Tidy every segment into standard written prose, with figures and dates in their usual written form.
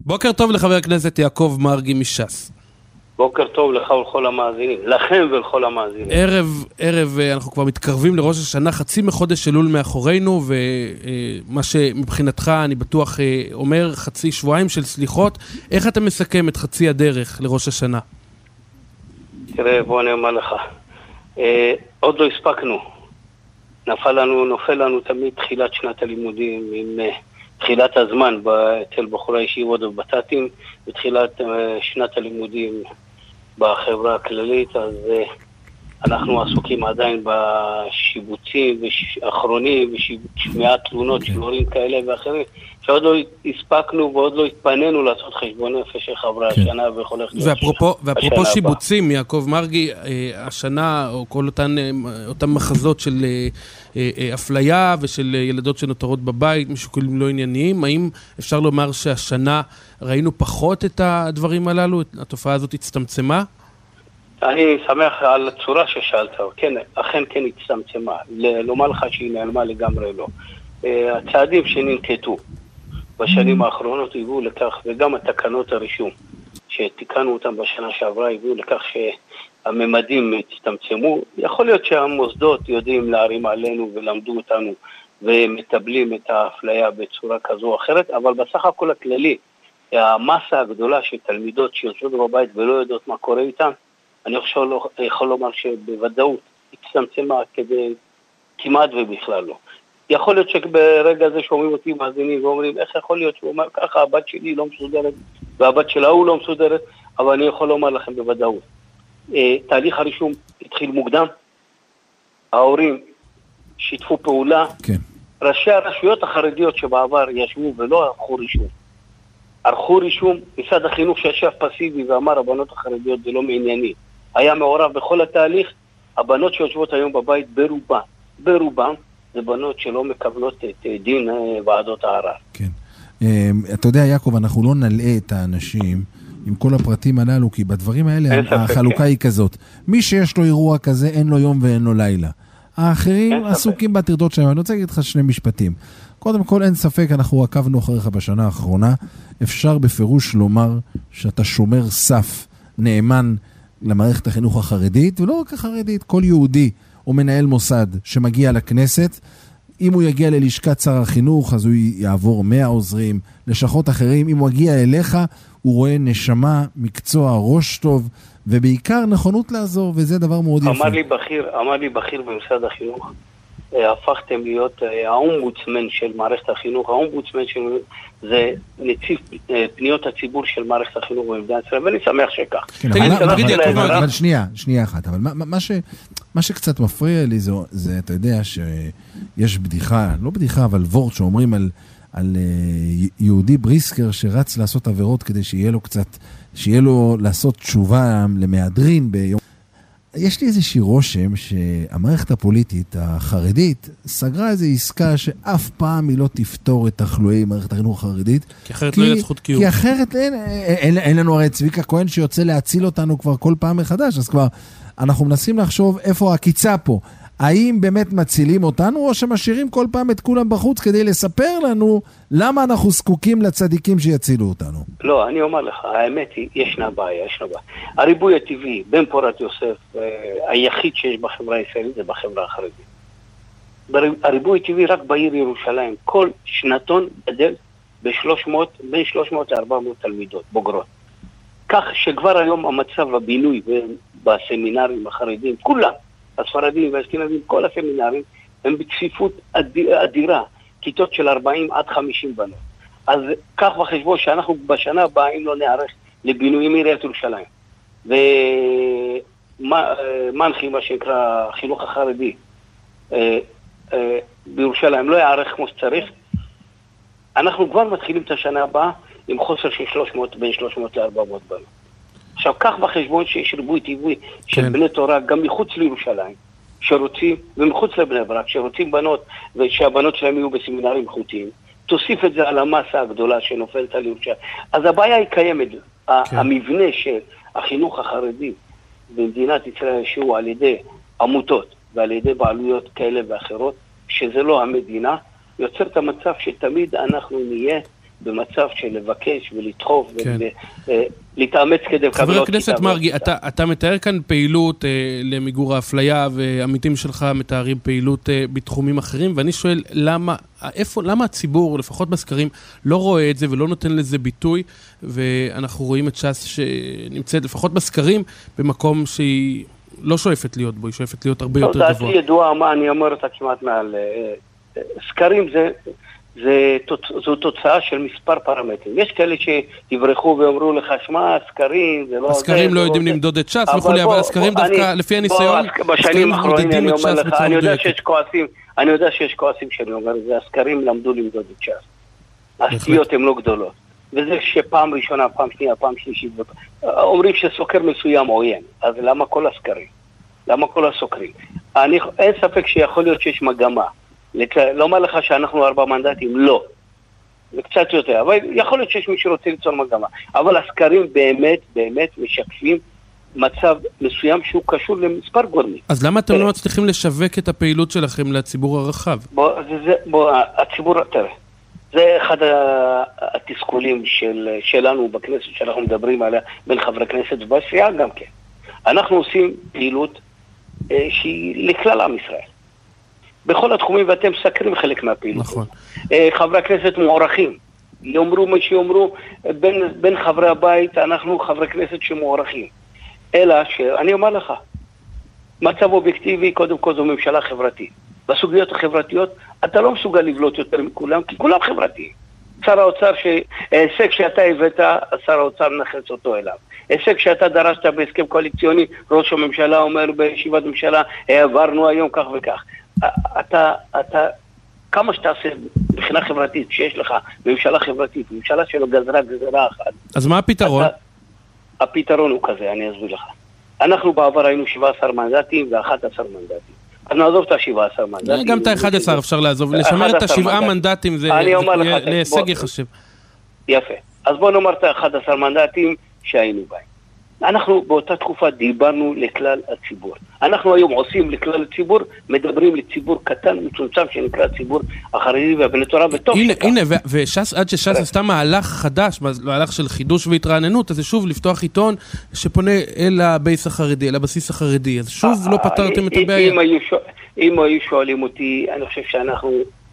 בוקר טוב לחבר הכנסת יעקב מרגי מש"ס. בוקר טוב לך ולכל המאזינים, לכם ולכל המאזינים. ערב, אנחנו כבר מתקרבים לראש השנה, חצי מחודש אלול מאחורינו, ומה שמבחינתך אני בטוח אומר חצי שבועיים של סליחות. איך אתה מסכם את חצי הדרך לראש השנה? תראה, בוא אני אומר לך, עוד לא הספקנו. נופל לנו תמיד תחילת שנת הלימודים עם תחילת הזמן אצל בחורי ישיבות ובת"תים, בתחילת שנת הלימודים בחברה הכללית, אז אנחנו עסוקים עדיין בשיבוצים האחרונים, ושמיעת תלונות של הורים כאלה ואחרים, שעוד לא הספקנו ועוד לא התפנינו לעשות חשבון נפש של חברי השנה ויכול להיות ואפרופו שיבוצים, יעקב מרגי, השנה, או כל אותם מחזות של אפליה ושל ילדות שנותרות בבית, משיקולים לא ענייניים, האם אפשר לומר שהשנה ראינו פחות את הדברים הללו, התופעה הזאת הצטמצמה? אני שמח על הצורה ששאלת, כן, אכן כן הצטמצמה, לומר לך שהיא נעלמה לגמרי לא. הצעדים שננקטו בשנים האחרונות הביאו לכך, וגם התקנות הרישום שתיקנו אותם בשנה שעברה הביאו לכך שהממדים הצטמצמו. יכול להיות שהמוסדות יודעים להרים עלינו ולמדו אותנו ומטבלים את האפליה בצורה כזו או אחרת, אבל בסך הכל הכללי, המסה הגדולה של תלמידות שיושבות בבית ולא יודעות מה קורה איתן, אני יכול לומר שבוודאות הצטמצמה כדי כמעט ובכלל לא. יכול להיות שברגע זה שומעים אותי מאזינים ואומרים, איך יכול להיות שהוא אומר ככה, הבת שלי לא מסודרת והבת שלה הוא לא מסודרת, אבל אני יכול לומר לכם בוודאות. תהליך הרישום התחיל מוקדם, ההורים שיתפו פעולה, כן. ראשי הרשויות החרדיות שבעבר ישבו ולא ערכו רישום, משרד החינוך שישב פסיבי ואמר הבנות החרדיות זה לא מענייני, היה מעורב בכל התהליך. הבנות שיושבות היום בבית ברובם זה בנות שלא מקבלות את דין ועדות הערר. כן. אתה יודע יעקב, אנחנו לא נלאה את האנשים עם כל הפרטים הללו, כי בדברים האלה החלוקה היא כזאת. מי שיש לו אירוע כזה אין לו יום ואין לו לילה. האחרים עסוקים בטרדות שלהם. אני רוצה להגיד לך שני משפטים. קודם כל אין ספק, אנחנו עקבנו אחריך בשנה האחרונה. אפשר בפירוש לומר שאתה שומר סף נאמן למערכת החינוך החרדית, ולא רק החרדית, כל יהודי או מנהל מוסד שמגיע לכנסת, אם הוא יגיע ללשכת שר החינוך, אז הוא יעבור 100 עוזרים, לשכות אחרים. אם הוא יגיע אליך, הוא רואה נשמה, מקצוע, ראש טוב, ובעיקר נכונות לעזור, וזה דבר מאוד יפה. אמר לי בכיר במשרד החינוך, הפכתם להיות האומבודסמן של מערכת החינוך. האומבודסמן זה נציב פניות הציבור של מערכת החינוך במדינת ישראל, ואני שמח שכך. אבל שנייה אחת, אבל מה שקצת מפריע לי זה, אתה יודע שיש בדיחה, לא בדיחה, אבל וורט שאומרים על יהודי בריסקר שרץ לעשות עבירות כדי שיהיה לו לעשות תשובה למהדרין ביום. יש לי איזושהי רושם שהמערכת הפוליטית החרדית סגרה איזו עסקה שאף פעם היא לא תפתור את תחלואי מערכת החינוך החרדית. כי אחרת לא יהיה זכות קיום. כי אחרת אין לנו הרי צביקה כהן שיוצא להציל אותנו כבר כל פעם מחדש, אז כבר אנחנו מנסים לחשוב איפה הקיצה פה. האם באמת מצילים אותנו, או שמשאירים כל פעם את כולם בחוץ כדי לספר לנו למה אנחנו זקוקים לצדיקים שיצילו אותנו? לא, אני אומר לך, האמת היא, ישנה בעיה. הריבוי הטבעי בין פורת יוסף, היחיד שיש בחברה הישראלית זה בחברה החרדית. הריבוי הטבעי רק בעיר ירושלים, כל שנתון גדל בין 300 ל-400 תלמידות בוגרות. כך שכבר היום המצב הבינוי בסמינרים החרדים, כולם, הספרדים והאשכנזים, כל הסמינרים, הם בצפיפות אדירה, כיתות של 40 עד 50 בנות. אז כך בחשבון שאנחנו בשנה הבאה, אם לא נערך לבינויים עיריית ירושלים, ומנחים, מה שנקרא חינוך החרדי, בירושלים לא יערך כמו שצריך, אנחנו כבר מתחילים את השנה הבאה עם חוסר של בין 300 ל-400 בנות. עכשיו, כך בחשבון שיש ריבוי טבעי של בני תורה, גם מחוץ לירושלים, שרוצים, ומחוץ לבני ברק, שרוצים בנות, ושהבנות שלהם יהיו בסמינרים איכותיים, תוסיף את זה על המסה הגדולה שנופלת על ירושלים. אז הבעיה היא קיימת. המבנה של החינוך החרדי במדינת ישראל, שהוא על ידי עמותות, ועל ידי בעלויות כאלה ואחרות, שזה לא המדינה, יוצר את המצב שתמיד אנחנו נהיה במצב של לבקש ולדחוף ולהתאמץ כדי... חבר הכנסת מרגי, אתה מתאר כאן פעילות למיגור האפליה, ועמיתים שלך מתארים פעילות בתחומים אחרים, ואני שואל למה הציבור, לפחות בסקרים, לא רואה את זה ולא נותן לזה ביטוי, ואנחנו רואים את ש"ס שנמצאת לפחות בסקרים במקום שהיא לא שואפת להיות בו, היא שואפת להיות הרבה יותר גבוה. דעתי ידועה מה אני אומר אותה כמעט מעל... סקרים זו תוצאה של מספר פרמטרים. יש כאלה שיברחו ואומרו לך, שמה, הסקרים זה לא... הסקרים לא יודעים למדוד את ש"ס וכו', אבל הסקרים דווקא, לפי הניסיון, בשנים האחרונים אני אומר לך, אני יודע שיש כועסים שאני אומר, הסקרים למדו למדוד את ש"ס. הסטיות הן לא גדולות. וזה שפעם ראשונה, פעם שנייה, פעם שלישית, אומרים שסוקר מסוים עוין. אז למה כל הסקרים? למה כל הסוקרים? אין ספק שיכול להיות שיש מגמה. לא אומר לך שאנחנו 4 מנדטים, לא. זה קצת יותר, אבל יכול להיות שיש מי שרוצה ליצור מגמה. אבל הסקרים באמת משקפים מצב מסוים שהוא קשור למספר גורמים. אז למה אתם לא מצליחים לשווק את הפעילות שלכם לציבור הרחב? הציבור, תראה, זה אחד התסכולים שלנו בכנסת שאנחנו מדברים עליה בין חברי כנסת ובסיעה גם כן. אנחנו עושים פעילות שהיא לכלל עם ישראל. בכל התחומים, ואתם סקרים חלק מהפעילות. נכון. חברי הכנסת מוערכים. יאמרו מה שיאמרו, בין חברי הבית, אנחנו חברי כנסת שמוערכים. אלא שאני אומר לך, מצב אובייקטיבי, קודם כל זו ממשלה חברתית. בסוגיות החברתיות, אתה לא מסוגל לבלוט יותר מכולם, כי כולם חברתיים. שר האוצר, הישג שאתה הבאת, שר האוצר נחץ אותו אליו. הישג שאתה דרשת בהסכם קואליציוני, ראש הממשלה אומר בישיבת ממשלה, העברנו היום כך וכך. אתה, כמה שתעשה מבחינה חברתית, שיש לך ממשלה חברתית, ממשלה שלו גזרה אחת. אז מה הפתרון? הפתרון הוא כזה, אני אסביר לך. אנחנו בעבר היינו 17 מנדטים ו11 מנדטים. אז נעזוב את ה-17 מנדטים. גם את ה-11 אפשר לעזוב. לשמר את ה-7 מנדטים זה להישג יחשב. יפה. אז בוא נאמר את ה-11 מנדטים שהיינו בהם. אנחנו באותה תקופה דיברנו לכלל הציבור. אנחנו היום עושים לכלל הציבור, מדברים לציבור קטן, מצומצם שנקרא ציבור החרדי והבני תורה, וטוב שכך. הנה, וש"ס, עד שש"ס עשתה מהלך חדש, מהלך של חידוש והתרעננות, אז זה שוב לפתוח עיתון שפונה אל הבייס החרדי, אל הבסיס החרדי, אז שוב לא פתרתם את הבעיה. אם היו שואלים אותי, אני חושב שאנחנו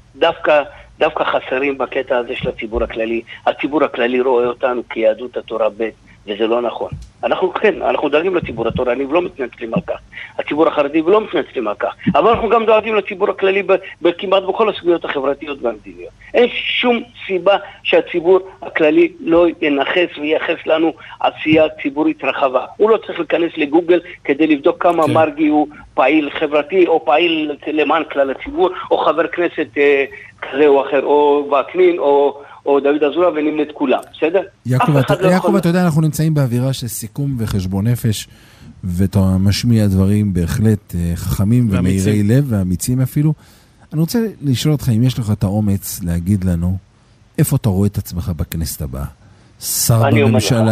דווקא חסרים בקטע הזה של הציבור הכללי. הציבור הכללי רואה אותנו כיהדות התורה ב' וזה לא נכון. אנחנו דואגים לציבור התורני ולא מתנצלים על כך. הציבור החרדי ולא מתנצלים על כך. אבל אנחנו גם דואגים לציבור הכללי כמעט בכל הסוגיות החברתיות והמדיניות. אין שום סיבה שהציבור הכללי לא ינחס וייחס לנו עשייה ציבורית רחבה. הוא לא צריך להיכנס לגוגל כדי לבדוק כמה מרגי הוא פעיל חברתי או פעיל למען כלל הציבור, או חבר כנסת כזה או אחר, או וקנין או דוד אזולאי, ונמנה את כולם, בסדר? יעקב, אתה יודע, אנחנו נמצאים באווירה של סיכום וחשבון נפש, ואתה משמיע דברים בהחלט חכמים ומאירי לב, ואמיצים אפילו. אני רוצה לשאול אותך אם יש לך את האומץ להגיד לנו, איפה אתה רואה את עצמך בכנסת הבאה? שר בממשלה,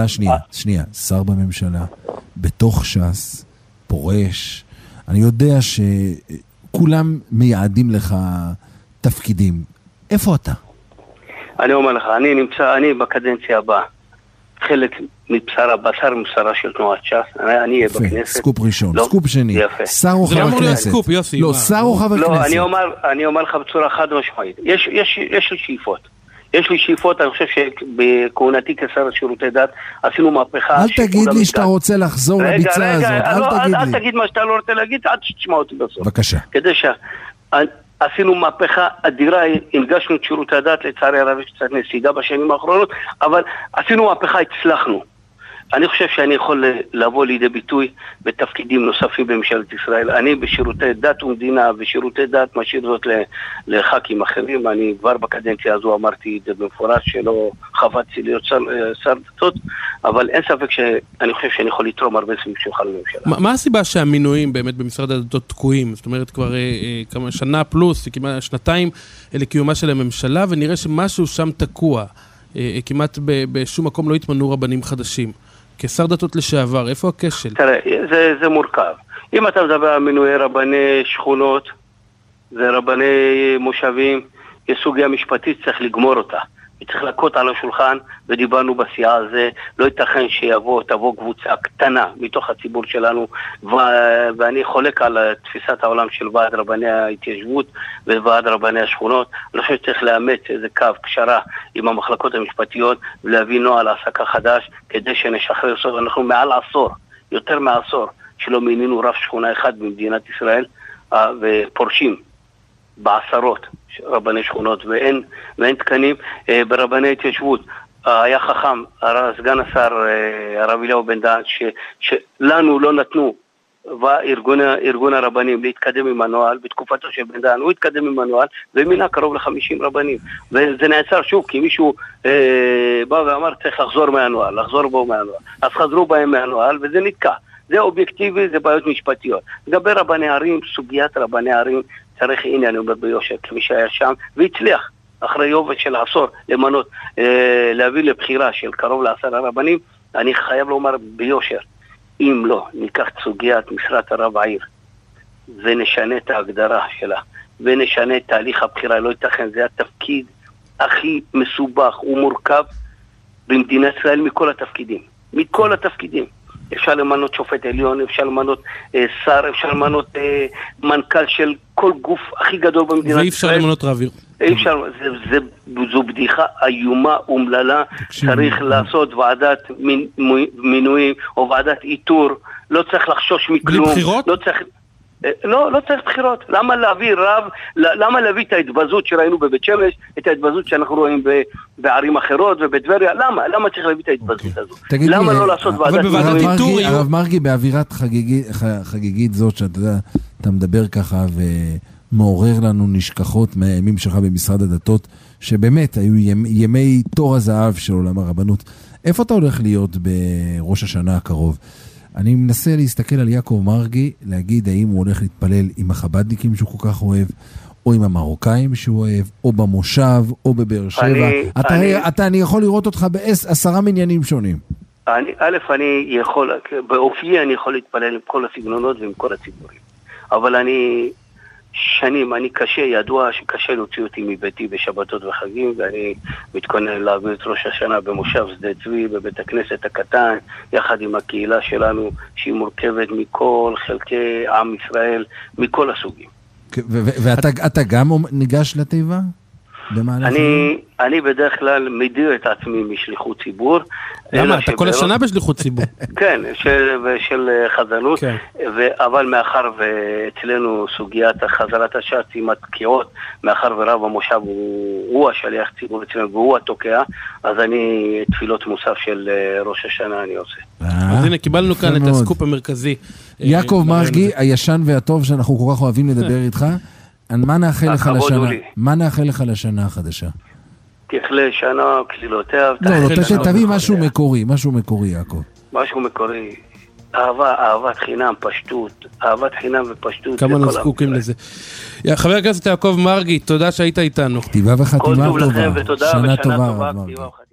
שר בממשלה, בתוך ש"ס, פורש. אני יודע שכולם מייעדים לך תפקידים. איפה אתה? אני אומר לך, אני בקדנציה הבאה, חלק בשר מבשרה של תנועת ש"ס, אני אהיה בכנסת. סקופ ראשון, סקופ שני. שר או חבר כנסת? לא, שר או חבר כנסת? לא, אני אומר לך בצורה חד משמעית. יש לי שאיפות. אני חושב שבכהונתי כשר שירותי דת, עשינו מהפכה. אל תגיד לי שאתה רוצה לחזור לביצה הזאת, אל תגיד מה שאתה לא רוצה להגיד, עד שתשמע אותי בסוף. בבקשה. כדי עשינו מהפכה אדירה, הנגשנו את שירות הדת, לצערי הרב יש קצת נסיגה בשנים האחרונות, אבל עשינו מהפכה, הצלחנו. אני חושב שאני יכול לבוא לידי ביטוי בתפקידים נוספים בממשלת ישראל. אני בשירותי דת ומדינה ושירותי דת משאיר זאת לח"כים אחרים. אני כבר בקדנציה הזו אמרתי את זה במפורש שלא חפצתי להיות שר דתות, אבל אין ספק שאני חושב שאני יכול לתרום הרבה סביב שולחן הממשלה. מה הסיבה שהמינויים באמת במשרד הדתות תקועים? זאת אומרת כבר כמה שנה פלוס, כמעט שנתיים לקיומה של הממשלה, ונראה שמשהו שם תקוע. כמעט בשום מקום לא התמנו רבנים חדשים. כשר דתות לשעבר, איפה הכשל? תראה, זה מורכב. אם אתה מדבר על מינויי רבני שכונות, זה רבני מושבים, יש סוגיה משפטית, צריך לגמור אותה. צריך לקות על השולחן, ודיברנו בסיעה הזה, לא ייתכן תבוא קבוצה קטנה מתוך הציבור שלנו, ואני חולק על תפיסת העולם של ועד רבני ההתיישבות וועד רבני השכונות. אני חושב שצריך לאמץ איזה קו קשרה עם המחלקות המשפטיות, ולהביא נוהל העסקה חדש, כדי שנשחרר סוף. אנחנו מעל עשור, יותר מעשור, שלא מינינו רב שכונה אחד במדינת ישראל, ופורשים בעשרות רבני שכונות, ואין תקנים ברבני התיישבות. היה חכם, סגן השר הרב אליהו בן דהן, שלנו לא נתנו, וארגון הרבנים להתקדם עם הנוהל, בתקופתו של בן דהן הוא התקדם עם הנוהל, ומינה קרוב ל-50 רבנים. וזה נעצר שוב, כי מישהו בא ואמר צריך לחזור בו מהנוהל. אז חזרו בהם מהנוהל, וזה נתקע. זה אובייקטיבי, זה בעיות משפטיות. לגבי רבני ערים, סוגיית רבני ערים, צריך, הנה אני אומר ביושר, כמי שהיה שם, והצליח, אחרי יובל של עשור, למנות, להביא לבחירה של קרוב ל10 רבנים. אני חייב לומר ביושר, אם לא, ניקח את סוגיית משרת הרב העיר, ונשנה את ההגדרה שלה, ונשנה את תהליך הבחירה, לא ייתכן, זה התפקיד הכי מסובך ומורכב במדינת ישראל מכל התפקידים. אפשר למנות שופט עליון, אפשר למנות שר, אפשר למנות מנכ"ל של כל גוף הכי גדול במדינת ישראל. ואי אפשר למנות רב עיר. זו בדיחה איומה ומללה. צריך לעשות ועדת מינויים או ועדת איתור. לא צריך לחשוש מכלום. בלי בחירות? לא צריך בחירות. למה להביא רב, למה להביא את ההתבזות שראינו בבית שמש, את ההתבזות שאנחנו רואים בערים אחרות ובטבריה? למה צריך להביא את ההתבזות הזאת? למה לא לעשות ועדת מינויים? הרב מרגי, באווירת חגיגית זאת שאתה יודע, אתה מדבר ככה ומעורר לנו נשכחות מהימים שלך במשרד הדתות, שבאמת היו ימי תור הזהב של עולם הרבנות. איפה אתה הולך להיות בראש השנה הקרוב? אני מנסה להסתכל על יעקב מרגי, להגיד האם הוא הולך להתפלל עם החבדניקים שהוא כל כך אוהב, או עם המרוקאים שהוא אוהב, או במושב, או בבאר שבע. אני יכול לראות אותך ב10 מניינים שונים. אני יכול, באופי אני יכול להתפלל עם כל הסגנונות ועם כל הציבורים. אבל אני ידוע שקשה להוציא אותי מביתי בשבתות וחגים, ואני מתכונן להעביר את ראש השנה במושב שדה צבי, בבית הכנסת הקטן, יחד עם הקהילה שלנו, שהיא מורכבת מכל חלקי עם ישראל, מכל הסוגים. ואתה גם ניגש לתיבה? אני בדרך כלל מדיר את עצמי משליחות ציבור. למה? אתה כל השנה בשליחות ציבור. כן, של חזנות, אבל מאחר ואצלנו סוגיית חזרת הש"ץ עם התקיעות, מאחר ורב המושב הוא השליח ציבור אצלנו והוא התוקע, אז אני תפילות מוסף של ראש השנה אני עושה. אז הנה, קיבלנו כאן את הסקופ המרכזי. יעקב מרגי, הישן והטוב שאנחנו כל כך אוהבים לדבר איתך, מה נאחל לך לשנה החדשה? תכלה שנה, כלילותיה. תביא משהו מקורי, יעקב. משהו מקורי. אהבת חינם, פשטות. אהבת חינם ופשטות. כמה נזקוקים לזה. חבר הכנסת יעקב מרגי, תודה שהיית איתנו. כתיבה וחתימה טובה. כל טוב לכם ותודה ושנה טובה.